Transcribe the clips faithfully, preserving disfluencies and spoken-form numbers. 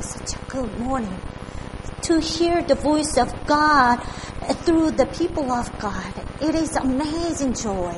such a good morning. To hear the voice of God through the people of God, it is amazing joy.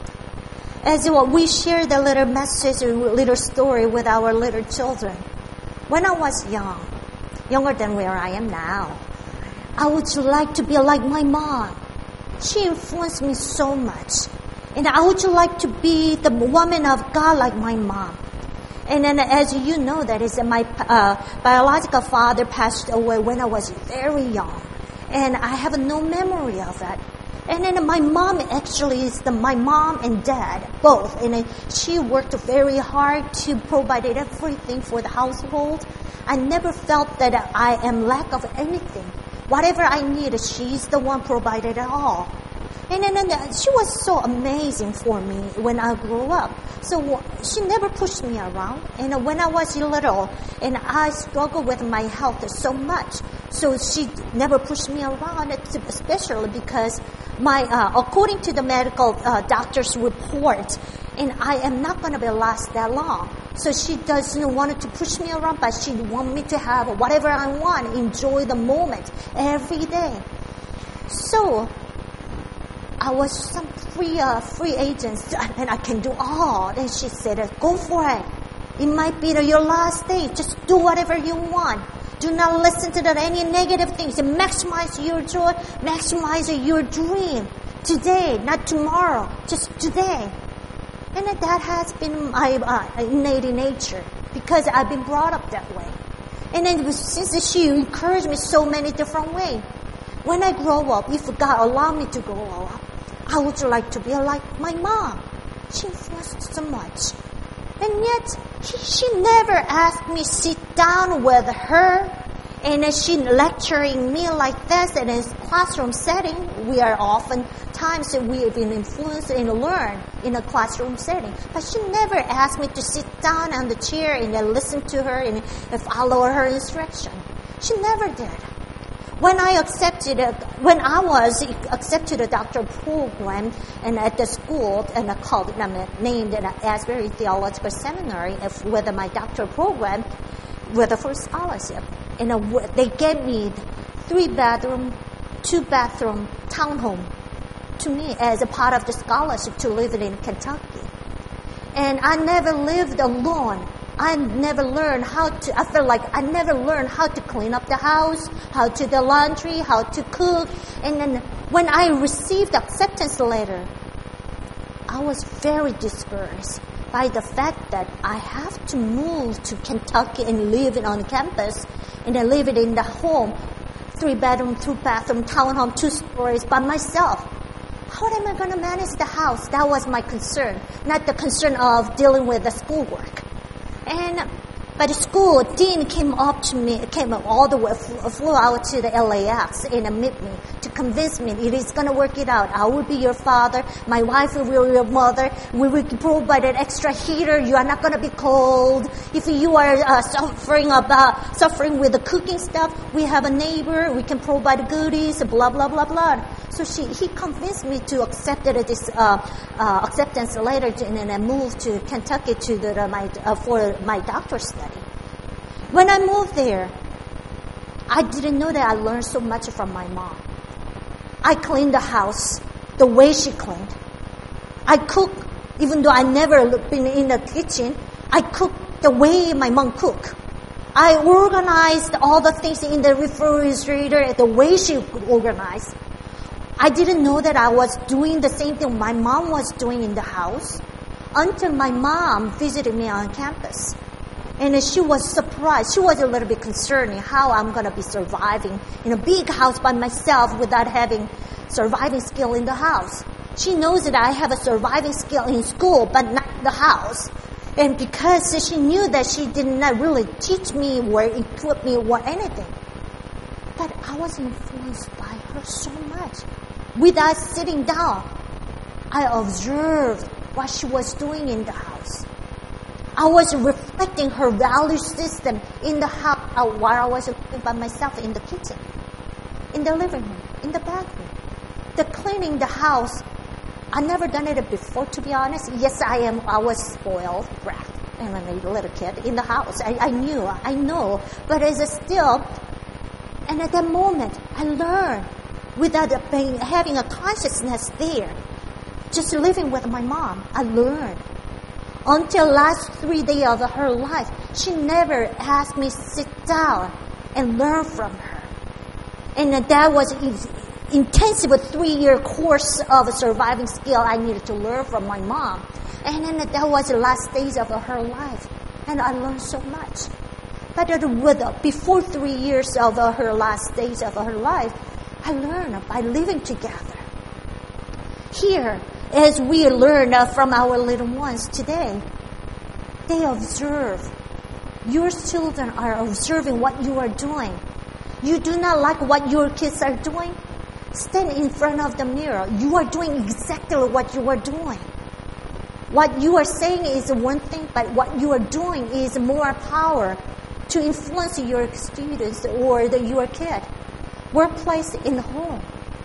As we share the little message or little story with our little children, when I was young, younger than where I am now, I would like to be like my mom. She influenced me so much. And I would like to be the woman of God like my mom. And then as you know, that is my uh, biological father passed away when I was very young. And I have no memory of that. And then my mom actually is the, my mom and dad, both. And she worked very hard to provide everything for the household. I never felt that I am lack of anything. Whatever I need, she's the one provided it all. And then and she was so amazing for me when I grew up. So she never pushed me around. And when I was little, and I struggled with my health so much, so she never pushed me around, especially because my, uh, according to the medical uh, doctor's report, and I am not going to last that long. So she doesn't want to push me around, but she wants me to have whatever I want, enjoy the moment every day. So I was some free uh, free agents, and I can do all. And she said, go for it. It might be your last day. Just do whatever you want. Do not listen to the, any negative things. Maximize your joy. Maximize your dream. Today, not tomorrow. Just today. And that has been my uh, innate nature because I've been brought up that way. And then since she encouraged me so many different ways. When I grow up, if God allow me to grow up, I would like to be like my mom. She influenced so much. And yet, she, she never asked me sit down with her. And she lecturing me like this in a classroom setting. We are often times we have been influenced and learn in a classroom setting. But she never asked me to sit down on the chair and listen to her and follow her instruction. She never did. When I accepted, a, when I was accepted a doctoral program and at the school and I called it named at Asbury Theological Seminary with my doctoral program with a full scholarship, and they gave me three bedroom, two bathroom townhome to me as a part of the scholarship to live in Kentucky, and I never lived alone. I never learned how to, I feel like I never learned how to clean up the house, how to do laundry, how to cook. And then when I received the acceptance letter, I was very discouraged by the fact that I have to move to Kentucky and live on campus and then live in the home, three bedroom, two bathroom, townhome, two stories by myself. How am I going to manage the house? That was my concern, not the concern of dealing with the schoolwork. And but the school dean came up to me, came all the way, flew out to the L A X and met me to convince me it is going to work it out. I will be your father. My wife will be your mother. We will provide an extra heater. You are not going to be cold. If you are uh, suffering about suffering with the cooking stuff, we have a neighbor. We can provide goodies. Blah blah blah blah. So she he convinced me to accept this uh, uh, acceptance letter and then I moved to Kentucky to the, my uh, for my doctorate study. When I moved there, I didn't know that I learned so much from my mom. I cleaned the house the way she cleaned. I cooked, even though I never been in the kitchen, I cooked the way my mom cooked. I organized all the things in the refrigerator the way she organized. I didn't know that I was doing the same thing my mom was doing in the house until my mom visited me on campus. And she was surprised. She was a little bit concerned how I'm going to be surviving in a big house by myself without having surviving skill in the house. She knows that I have a surviving skill in school, but not the house. And because she knew that she did not really teach me or equip me or anything. But I was influenced by her so much. Without sitting down, I observed what she was doing in the house. I was reflecting her value system in the house while I was living by myself in the kitchen, in the living room, in the bathroom. The cleaning the house, I never done it before, to be honest. Yes, I am. I was spoiled brat, and a little kid in the house. I, I knew, I know, but it's still, and at that moment, I learned without being, having a consciousness there, just living with my mom, I learned. Until last three days of her life, she never asked me to sit down and learn from her. And that was an intensive three-year course of surviving skill I needed to learn from my mom. And then that was the last days of her life. And I learned so much. But with, before three years of her last days of her life, I learned by living together. Here, as we learn from our little ones today, they observe. Your children are observing what you are doing. You do not like what your kids are doing? Stand in front of the mirror. You are doing exactly what you are doing. What you are saying is one thing, but what you are doing is more power to influence your students or the, your kid. Workplace in home.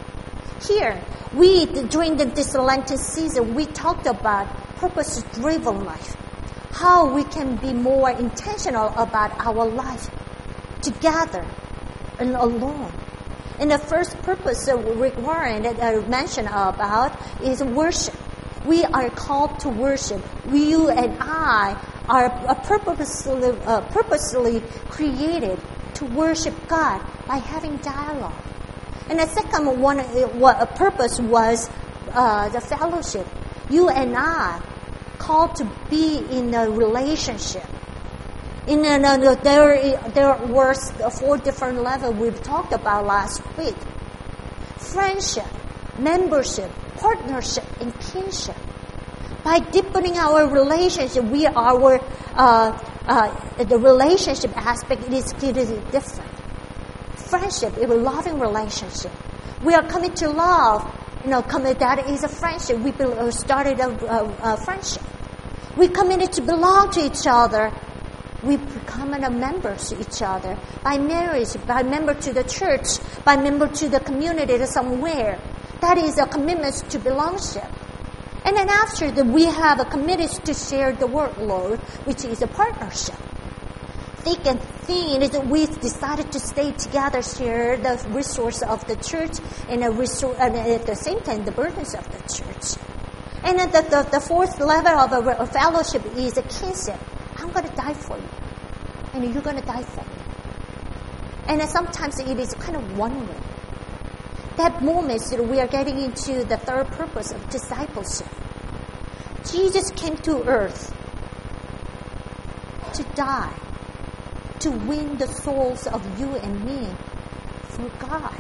Here, we, during the, this Lenten season, we talked about purpose-driven life. How we can be more intentional about our life together and alone. And the first purpose that Rick Warren uh, mentioned about is worship. We are called to worship. You and I are purposely, uh, purposely created to worship God by having dialogue. And the second one, what a purpose was uh, the fellowship. You and I called to be in a relationship. In a, there, there were four different levels we've talked about last week. Friendship, membership, partnership, and kinship. By deepening our relationship, we our uh, uh, the relationship aspect is clearly different. Friendship is a loving relationship. We are committed to love. You know, commit, that is a friendship. We started a, a, a friendship. We committed to belong to each other. We become a members to each other by marriage, by member to the church, by member to the community somewhere. That is a commitment to belongship. And then after that, we have a commitment to share the workload, which is a partnership. Thick and thin is that we decided to stay together, share the resource of the church, and, a resource, and at the same time the burdens of the church. And then the, the, the fourth level of a, a fellowship is a kinship. I'm going to die for you, and you're going to die for me. And then sometimes it is kind of one way. That moment that we are getting into the third purpose of discipleship. Jesus came to earth to die, to win the souls of you and me for God.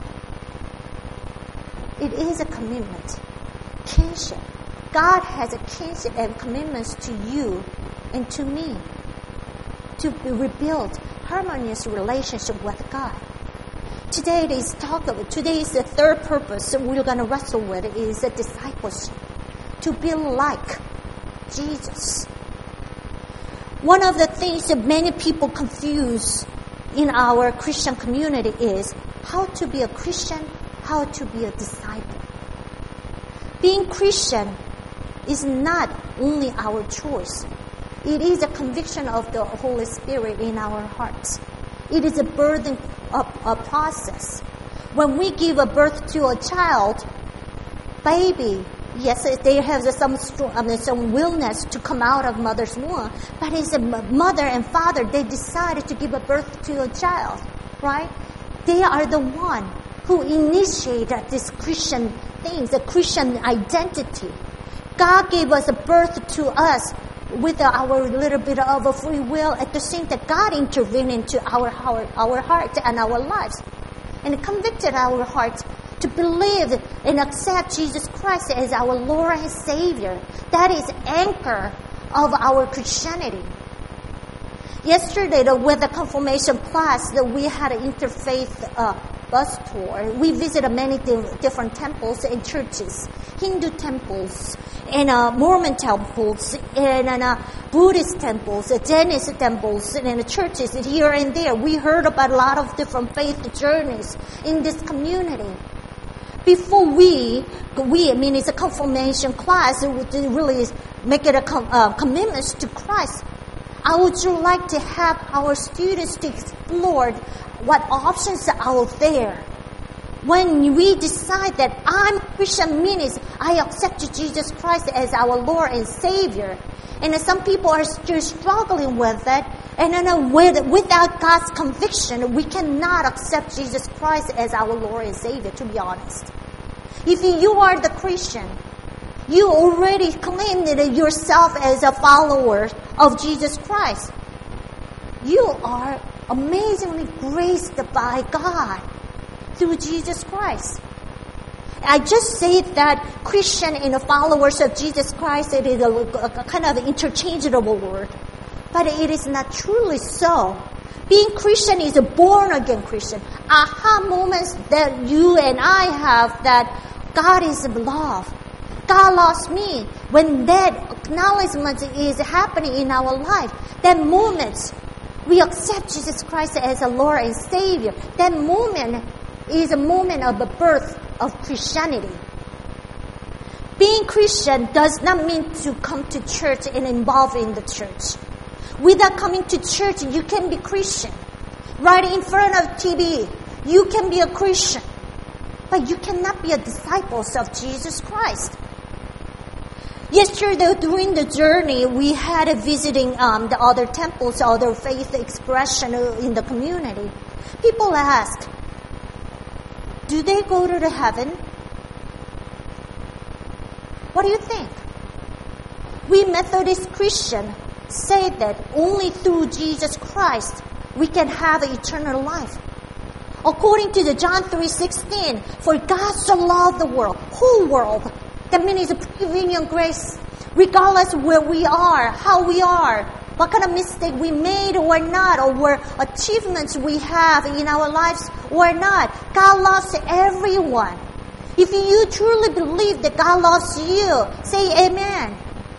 It is a commitment. Kinship. God has a kinship and commitments to you and to me to rebuild harmonious relationship with God. Today is talk of, today is the third purpose that we're going to wrestle with is the discipleship. To be like Jesus. One of the things that many people confuse in our Christian community is how to be a Christian, how to be a disciple. Being Christian is not only our choice. It is a conviction of the Holy Spirit in our hearts. It is a burden of a process. When we give a birth to a child, baby, yes, they have some strong, I mean, some willingness to come out of mother's womb, but it's a mother and father, they decided to give a birth to a child, right? They are the one who initiated this Christian things, the Christian identity. God gave us a birth to us with our little bit of a free will. At the same time, God intervened into our heart, our heart and our lives, and convicted our hearts to believe and accept Jesus Christ as our Lord and Savior. That is anchor of our Christianity. Yesterday, with the confirmation class, that we had an interfaith uh, bus tour. We visited many different temples and churches, Hindu temples, and uh, Mormon temples, and uh, Buddhist temples, uh, Jainist temples, and uh, churches here and there. We heard about a lot of different faith journeys in this community. Before we, we, I mean, it's a confirmation class, it would really make it a com- uh, commitment to Christ. I would like to have our students to explore what options are out there. When we decide that I'm Christian means I accept Jesus Christ as our Lord and Savior. And some people are still struggling with that. And then with, without God's conviction, we cannot accept Jesus Christ as our Lord and Savior, to be honest. If you are the Christian, you already claimed yourself as a follower of Jesus Christ. You are amazingly graced by God through Jesus Christ. I just say that Christian and followers of Jesus Christ, it is a, a kind of interchangeable word. But it is not truly so. Being Christian is a born-again Christian. Aha moments that you and I have that God is love. God loves me. When that acknowledgement is happening in our life, that moment we accept Jesus Christ as a Lord and Savior. That moment is a moment of the birth of Christianity. Being Christian does not mean to come to church and involve in the church. Without coming to church, you can be Christian. Right in front of T V, you can be a Christian. But you cannot be a disciple of Jesus Christ. Yesterday, during the journey, we had a visiting um, the other temples, other faith expression in the community. People ask, do they go to the heaven? What do you think? We Methodist Christians say that only through Jesus Christ we can have eternal life. According to the John three sixteen, for God so loved the world, whole world. That means it's a prevenient grace. Regardless where we are, how we are, what kind of mistake we made or not, or what achievements we have in our lives or not, God loves everyone. If you truly believe that God loves you, say amen.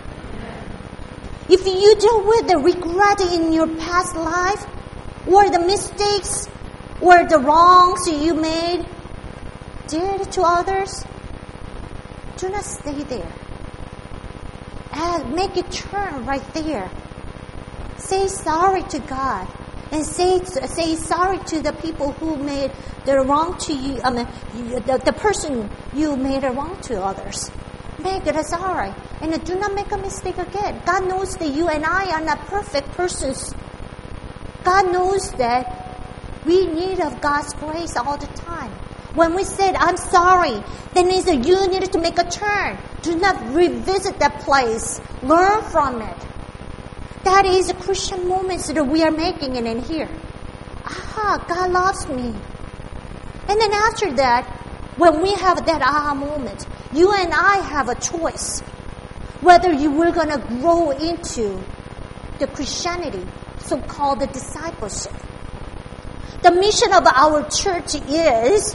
If you deal with the regret in your past life, or the mistakes, or the wrongs you made, did to others, do not stay there. And make a turn right there. Say sorry to God. And say say sorry to the people who made the wrong to you. I mean, the, the person you made a wrong to others. Make it sorry. And do not make a mistake again. God knows that you and I are not perfect persons. God knows that we need of God's grace all the time. When we said, I'm sorry, then it's that you needed to make a turn. Do not revisit that place. Learn from it. That is the Christian moments that we are making it in here. Aha, God loves me. And then after that, when we have that aha moment, you and I have a choice. Whether you were going to grow into the Christianity, so-called the discipleship. The mission of our church is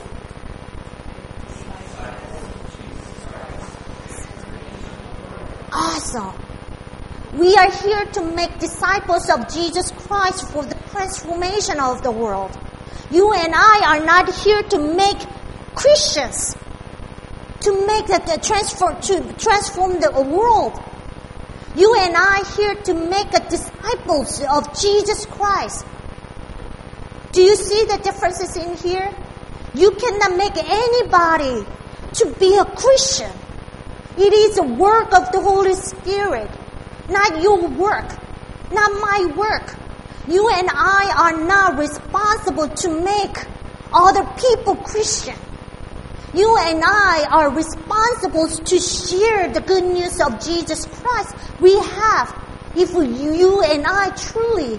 awesome. We are here to make disciples of Jesus Christ for the transformation of the world. You and I are not here to make Christians, to make the, the transform to transform the world. You and I are here to make a disciples of Jesus Christ. Do you see the differences in here? You cannot make anybody to be a Christian. It is a work of the Holy Spirit, not your work, not my work. You and I are not responsible to make other people Christian. You and I are responsible to share the good news of Jesus Christ. We have, if you and I truly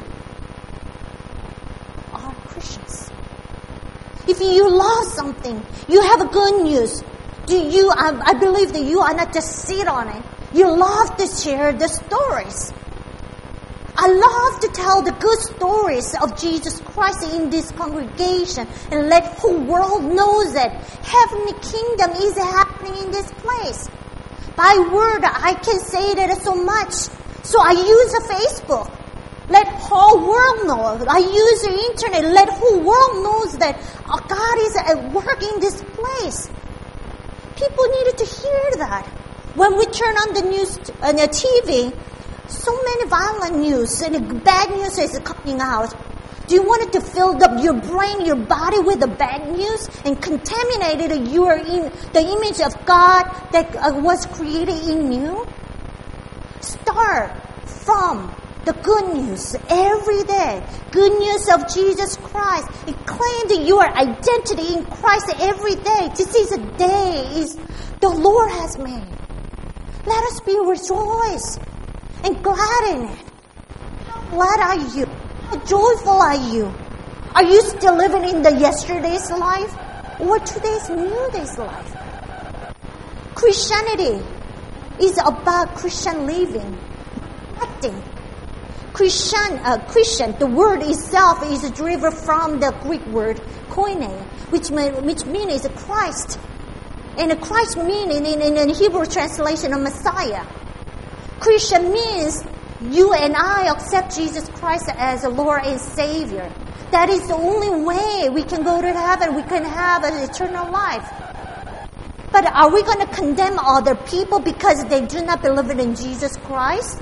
are Christians. If you love something, you have good news. Do you? I, I believe that you are not just sit on it. You love to share the stories. I love to tell the good stories of Jesus Christ in this congregation and let the whole world know that heavenly kingdom is happening in this place. By word, I can say that so much. So I use the Facebook. Let whole world know. I use the internet. Let whole world knows that God is at work in this place. People needed to hear that. When we turn on the news, on the T V, So many violent news and bad news is coming out. Do you want to fill up your brain, your body with the bad news and contaminate your in, the image of God that was created in you? Start from the good news every day. Good news of Jesus Christ. And claim your identity in Christ every day. This is a day is the Lord has made. Let us be rejoiced and glad in it. How glad are you? How joyful are you? Are you still living in the yesterday's life or today's new day's life? Christianity is about Christian living, acting. Christian, uh, Christian, the word itself is derived from the Greek word koine, which mean, which means Christ. And Christ meaning in, in, in Hebrew translation of Messiah. Christian means you and I accept Jesus Christ as a Lord and Savior. That is the only way we can go to heaven. We can have an eternal life. But are we going to condemn other people because they do not believe in Jesus Christ?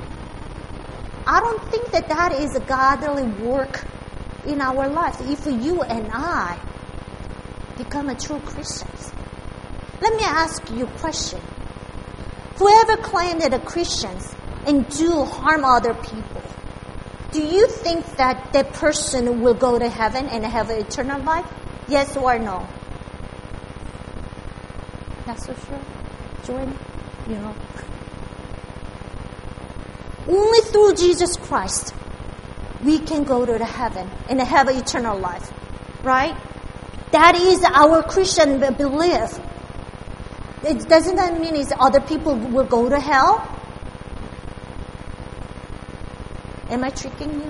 I don't think that that is a godly work in our life if you and I become a true Christians. Let me ask you a question. Whoever claimed that are Christians and do harm other people, do you think that that person will go to heaven and have an eternal life? Yes or no? Not so sure. Join, you know. Only through Jesus Christ we can go to the heaven and have an eternal life. Right? That is our Christian belief. It doesn't that mean is other people will go to hell? Am I tricking you?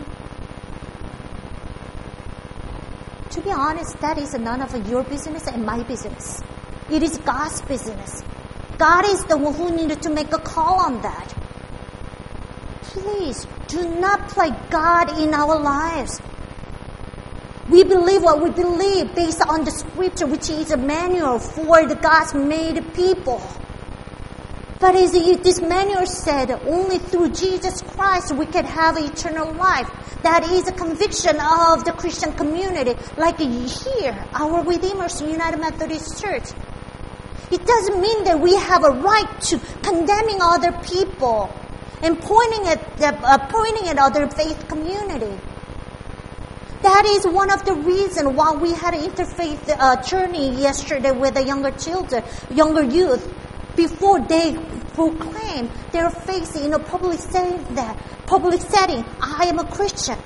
To be honest, that is none of your business and my business. It is God's business. God is the one who needed to make a call on that. Please do not play God in our lives. We believe what we believe based on the scripture, which is a manual for the God's made people. But as this manual said, only through Jesus Christ we can have eternal life. That is a conviction of the Christian community. Like here, our Redeemer's United Methodist Church. It doesn't mean that we have a right to condemning other people and pointing at the, uh, pointing at other faith community. That is one of the reasons why we had an interfaith uh, journey yesterday with the younger children, younger youth, before they proclaim their faith in a public setting. That public setting, I am a Christian.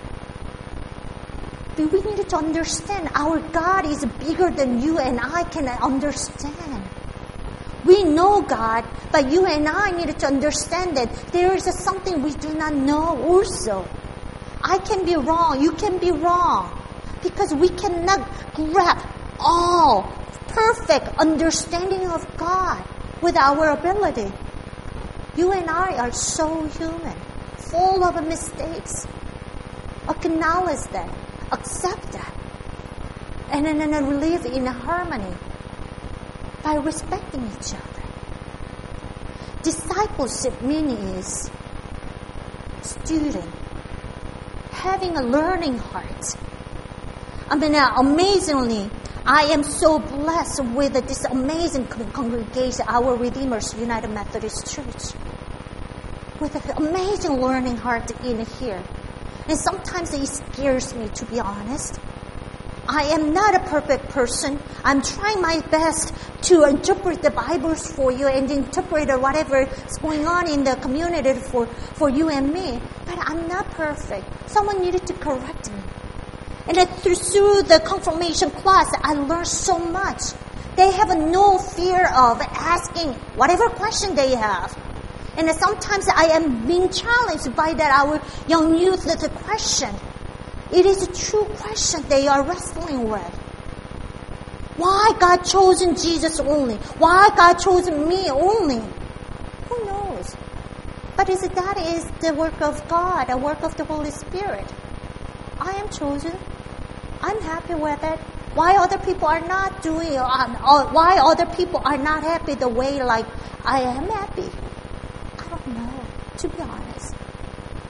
But we need to understand our God is bigger than you and I can understand. We know God, but you and I need to understand that there is something we do not know also. I can be wrong, you can be wrong, because we cannot grab all perfect understanding of God with our ability. You and I are so human, full of mistakes. Acknowledge that, accept that, and then, and then live in harmony by respecting each other. Discipleship meaning is student, having a learning heart. I mean, uh, amazingly, I am so blessed with this amazing congregation, our Redeemer's United Methodist Church, with an amazing learning heart in here. And sometimes it scares me, to be honest. I am not a perfect person. I'm trying my best to interpret the Bibles for you and interpret whatever is going on in the community for, for you and me. But I'm not perfect. Someone needed to correct me. And through, through the confirmation class, I learned so much. They have no fear of asking whatever question they have. And sometimes I am being challenged by that our young youth the question. It is a true question they are wrestling with. Why God chosen Jesus only? Why God chosen me only? Who knows? But is that is the work of God, a work of the Holy Spirit. I am chosen. I'm happy with it. Why other people are not doing, uh, why other people are not happy the way like I am happy? I don't know, to be honest.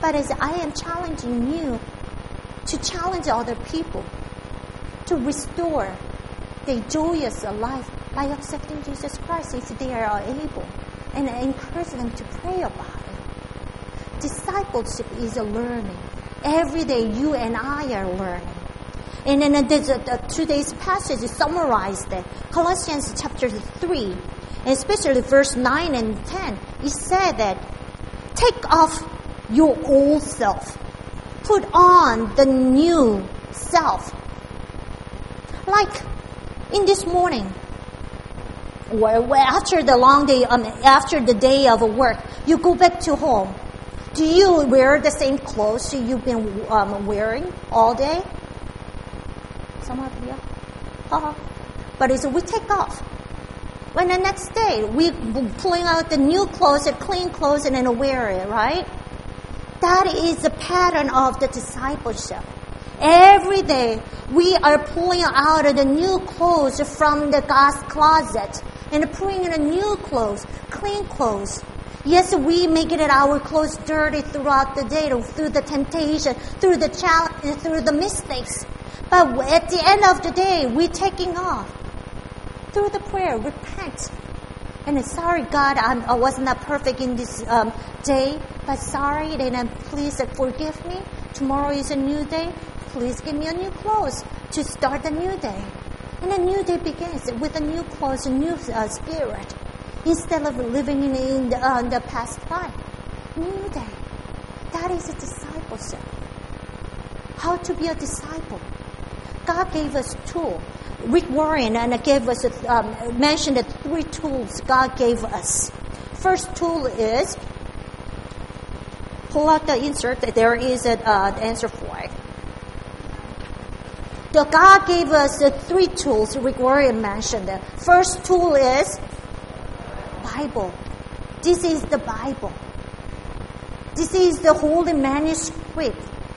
but as I am challenging you to challenge other people to restore their joyous life by accepting Jesus Christ if they are able, and I encourage them to pray about it. Discipleship is a learning. Every day you and I are learning. And then uh, today's passage summarized it. Colossians chapter three, and especially verse nine and ten, it said that take off your old self. Put on the new self. Like in this morning, where, where after the long day, um, after the day of work, you go back to home. Do you wear the same clothes you've been um, wearing all day? Some of you? Uh-huh. But it's, we take off. When the next day, we pulling out the new clothes, the clean clothes, and then wear it, right? That is the pattern of the discipleship. Every day, we are pulling out the new clothes from the God's closet and putting in the new clothes, clean clothes. Yes, we may get our clothes dirty throughout the day, through the temptation, through the challenge, through the mistakes. But at the end of the day, we're taking off through the prayer, repent. And sorry, God, I'm, I was not perfect in this um, day, but sorry, then please forgive me. Tomorrow is a new day. Please give me a new clothes to start a new day. And a new day begins with a new clothes, a new uh, spirit, instead of living in, in the, uh, the past life. New day. That is a discipleship. How to be a disciple. God gave us tools. Rick Warren and gave us um, mentioned the three tools God gave us. First tool is pull out the insert. There is an uh, answer for it. So God gave us the three tools Rick Warren mentioned. The first tool is Bible. This is the Bible. This is the holy manuscript.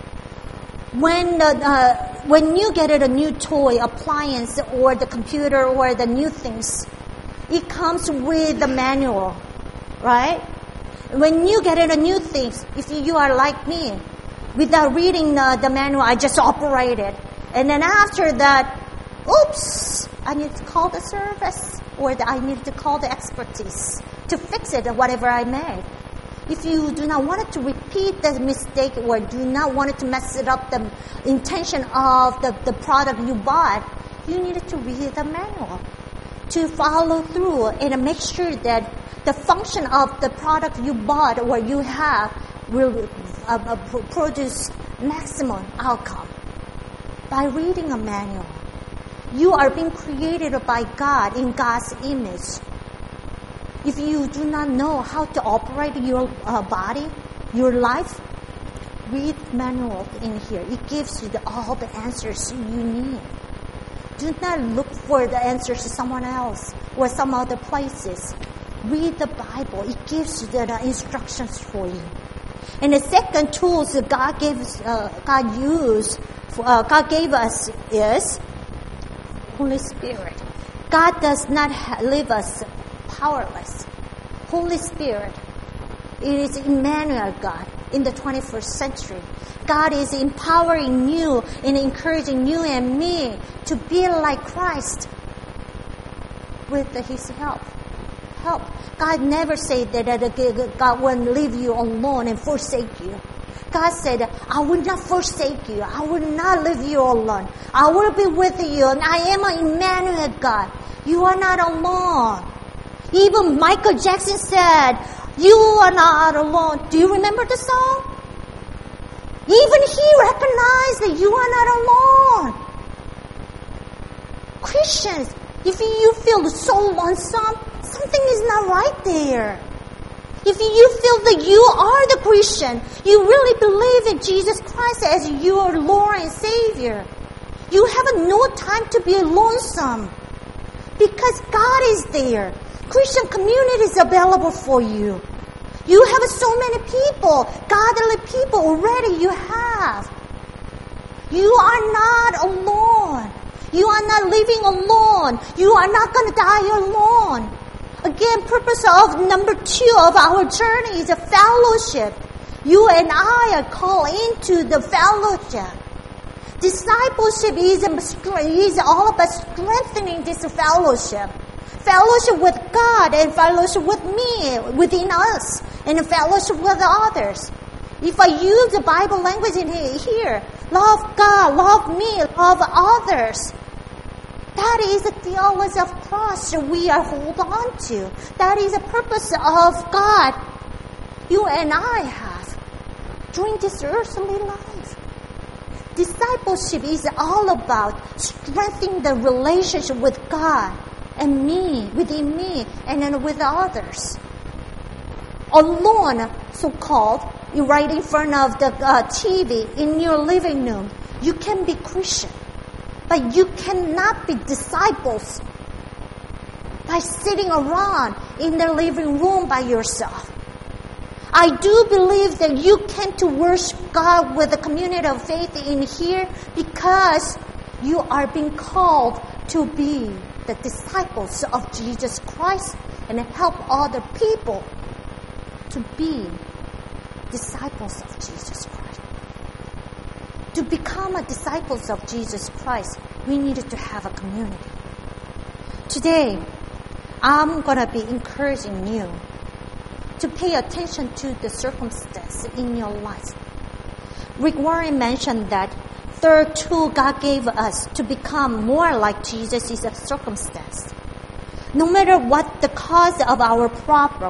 When the uh, when you get a new toy, appliance, or the computer, or the new things, it comes with the manual, right? When you get a new things, if you are like me, without reading the, the manual, I just operate it. And then after that, oops, I need to call the service, or the, I need to call the expertise to fix it, whatever I made. If you do not want to repeat the mistake or do not want to mess it up the intention of the, the product you bought, you need to read the manual to follow through and make sure that the function of the product you bought or you have will uh, uh, produce maximum outcome. By reading a manual, you are being created by God in God's image. If you do not know how to operate your uh, body, your life, read manual in here. It gives you the, all the answers you need. Do not look for the answers to someone else or some other places. Read the Bible. It gives you the, the instructions for you. And the second tools that God gave, uh, God used, for, uh, God gave us is Holy Spirit. God does not ha- leave us powerless. Holy Spirit, it is Emmanuel God in the twenty-first century. God is empowering you and encouraging you and me to be like Christ with His help. Help. God never said that God won't leave you alone and forsake you. God said, I will not forsake you. I will not leave you alone. I will be with you. And I am an Emmanuel God. You are not alone. Even Michael Jackson said, you are not alone. Do you remember the song? Even he recognized that you are not alone. Christians, if you feel so lonesome, something is not right there. If you feel that you are the Christian, you really believe in Jesus Christ as your Lord and Savior, you have no time to be lonesome because God is there. Christian community is available for you. You have so many people, godly people already you have. You are not alone. You are not living alone. You are not going to die alone. Again, purpose of number two of our journey is a fellowship. You and I are called into the fellowship. Discipleship is, is all about strengthening this fellowship. Fellowship with God and fellowship with me, within us, and fellowship with others. If I use the Bible language in here, love God, love me, love others. That is the theology of cross that we are hold on to. That is the purpose of God you and I have during this earthly life. Discipleship is all about strengthening the relationship with God and me, within me, and then with others. Alone, so-called, you're right in front of the uh, T V in your living room. You can be Christian, but you cannot be disciples by sitting around in the living room by yourself. I do believe that you came to worship God with a community of faith in here because you are being called to be the disciples of Jesus Christ and help other people to be disciples of Jesus Christ. To become a disciples of Jesus Christ, we needed to have a community. Today, I'm going to be encouraging you to pay attention to the circumstance in your life. Rick Warren mentioned that third tool God gave us to become more like Jesus is a circumstance. No matter what the cause of our problem,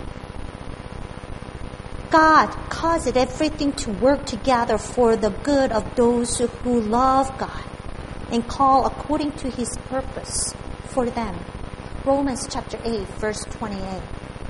God causes everything to work together for the good of those who love God and call according to His purpose for them. Romans chapter eight, verse twenty-eight.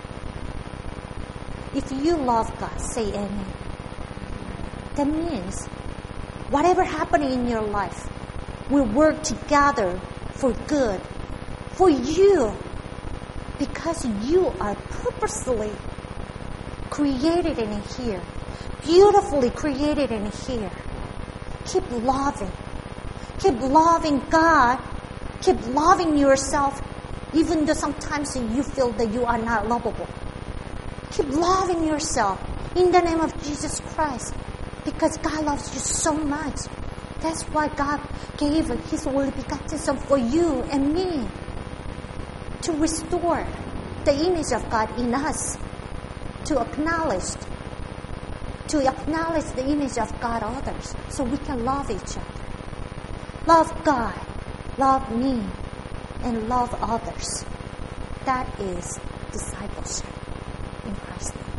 If you love God, say amen. That means whatever happening in your life will work together for good, for you, because you are purposely created in here, beautifully created in here. Keep loving. Keep loving God. Keep loving yourself, even though sometimes you feel that you are not lovable. Keep loving yourself in the name of Jesus Christ, because God loves you so much. That's why God gave His only begotten Son for you and me, to restore the image of God in us, to acknowledge, to acknowledge the image of God others, so we can love each other. Love God, love me, and love others. That is discipleship in Christ.